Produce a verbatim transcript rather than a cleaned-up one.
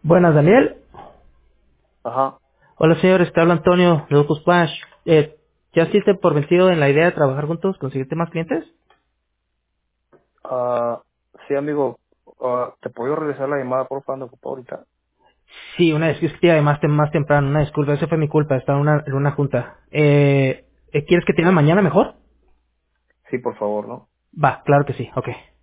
Buenas, Daniel. Ajá. Hola, señores. Te habla Antonio de Locus Splash. Eh, ¿Ya hiciste por vencido en la idea de trabajar juntos, conseguirte más clientes? Ah, sí, amigo. Ah, ¿te puedo regresar la llamada, por favor, ocupado ahorita? Sí, una vez que te llamé más, tem- más temprano. Una disculpa, esa fue mi culpa. Estaba en una, en una junta. Eh, eh, ¿Quieres que te llame mañana mejor? Sí, por favor, ¿no? Va, claro que sí. Ok.